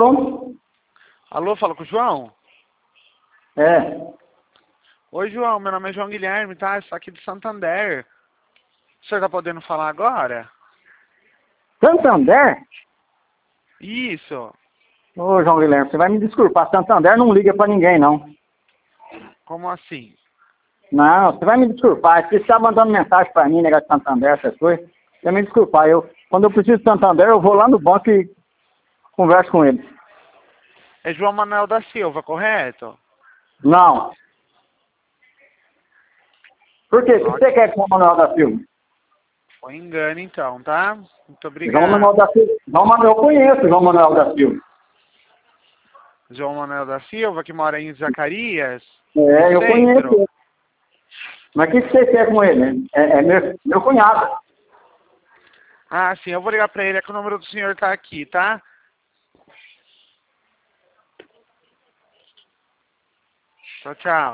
pronto. Alô, fala com o João? É. Oi, João, meu nome é João Guilherme, tá? Estou aqui de Santander. O senhor tá podendo falar agora? Santander? Isso. Ô, João Guilherme, você vai me desculpar. Santander não liga pra ninguém, não. Como assim? Não, você vai me desculpar. Se você está mandando mensagem pra mim, negócio de Santander, essas coisas, você vai me desculpar. Quando eu preciso de Santander, eu vou lá no banco e converso com ele. É João Manuel da Silva, correto? Não. Por quê? O que você quer com o Manuel da Silva? Foi engano então, tá? Muito João Manuel obrigado. da Silva. João Manuel, eu conheço o João Manuel da Silva. João Manuel da Silva, que mora em Zacarias, no É, eu conheço centro. ele. Mas o que você quer com ele? É meu cunhado. Ah, sim, eu vou ligar pra ele, é que o número do senhor tá aqui, tá? Tchau, tchau.